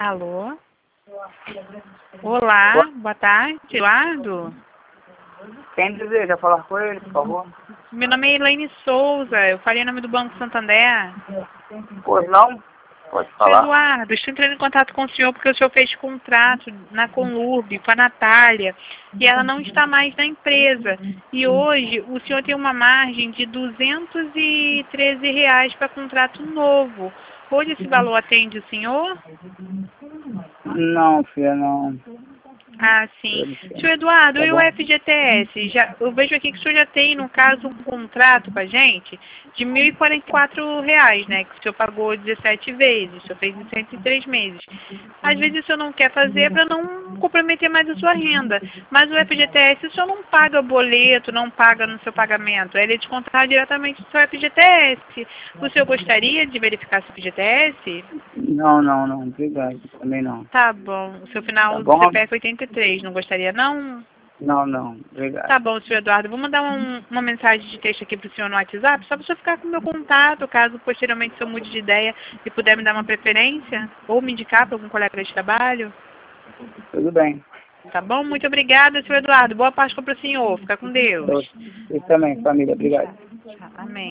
Alô? Olá, boa tarde, Eduardo. Quem deseja falar com ele, por favor? Meu nome é Elaine Souza, eu falei em nome do Banco Santander. Pois não? Pode Seu falar. Eduardo, estou entrando em contato com o senhor porque o senhor fez contrato na Conurb com a Natália e ela não está mais na empresa. E hoje o senhor tem uma margem de R$ 213 para contrato novo. Hoje esse valor atende o senhor? Não, filha, não. Ah, sim. Senhor Eduardo, Tá e o bom? FGTS? Eu vejo aqui que o senhor já tem, no caso, um contrato com a gente de R$ 1.044, né? Que o senhor pagou 17 vezes, o senhor fez em 103 meses. Às vezes o senhor não quer fazer para não comprometer mais a sua renda. Mas o FGTS, o senhor não paga boleto, não paga no seu pagamento. Ele é descontado diretamente do seu FGTS. O senhor gostaria de verificar seu FGTS? Não. Obrigado. Também não. Tá bom. O seu Tá final do bom? CPF 83, não gostaria não? Não. Obrigado. Tá bom, senhor Eduardo. Vou mandar uma mensagem de texto aqui pro senhor no WhatsApp, só para o senhor ficar com o meu contato, caso posteriormente o senhor mude de ideia e puder me dar uma preferência, ou me indicar para algum colega de trabalho. Tudo bem. Tá bom? Muito obrigada, senhor Eduardo. Boa Páscoa para o senhor. Fica com Deus. Você também, família. Obrigado. Amém.